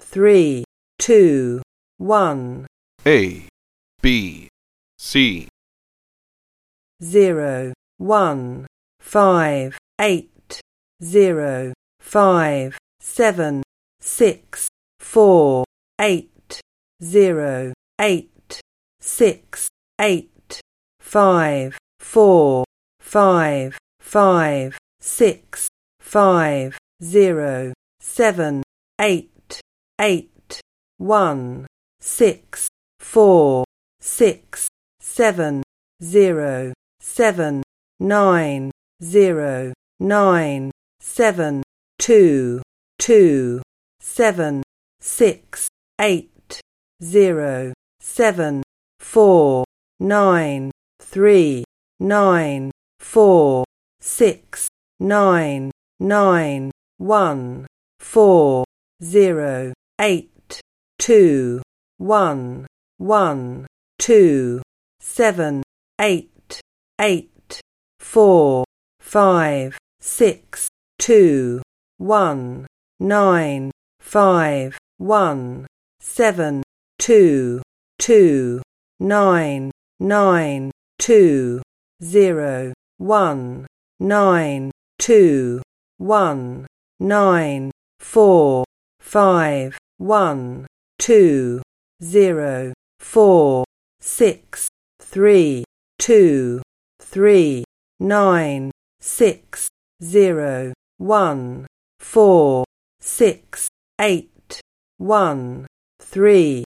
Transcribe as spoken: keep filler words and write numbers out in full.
three, two, one. A, B, C. Zero, one, five, eight, zero, five, seven, six, four, eight, zero, eight, six, eight, five, four, five, five, six, five, zero, seven, eight, eight, one, six, four, six, seven, zero, seven, nine, zero, nine, seven, two, two, seven, six, eight, zero, seven, four, nine, three, nine, four, six, nine, nine, one, four, zero, eight, two, one, one, two, seven, eight, eight, four, five, six, two, one, nine, five, one, seven, two, two, nine, nine, two, zero, one, nine, two, one, nine, four, five, one, two, zero, four, six, three, two, three, nine, six, zero, one, four, six, eight, one, three,